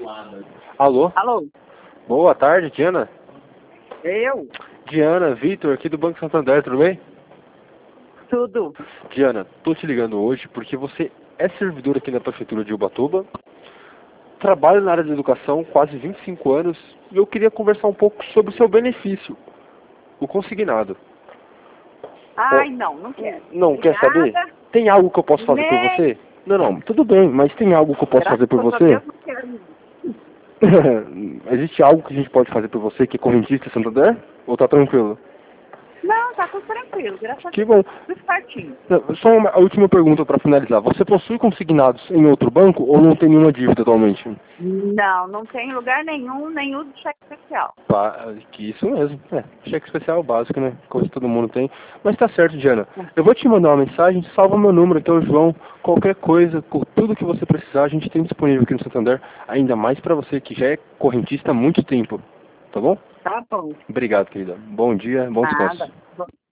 Alô? Alô? Boa tarde, Diana. Eu? Diana, Vitor, aqui do Banco Santander, tudo bem? Tudo. Diana, tô te ligando hoje porque você é servidor aqui na Prefeitura de Ubatuba, trabalha na área de educação quase 25 anos e eu queria conversar um pouco sobre o seu benefício, o consignado. Ai, não quero. Não quer Obrigada. saber? Tem algo que eu posso fazer por você? Não, tudo bem, mas tem algo que eu posso fazer por Graças a você? Deus, não quero. Existe algo que a gente pode fazer por você que é correntista Santander? Ou tá tranquilo? Não, tá tudo tranquilo, graças a Que Deus. bom. Tudo certinho. Só a última pergunta para finalizar. Você possui consignados em outro banco ou não tem nenhuma dívida atualmente? Não tem lugar nenhum, nem uso de cheque especial. Que isso mesmo. Cheque especial básico, né? Coisa que todo mundo tem. Mas tá certo, Diana. Eu vou te mandar uma mensagem, salva meu número, que é o João. Qualquer coisa, tudo que você precisar, a gente tem disponível aqui no Santander. Ainda mais para você que já é correntista há muito tempo. Tá bom? Tá bom. Obrigado, querida. Bom dia, bom descanso. Nada.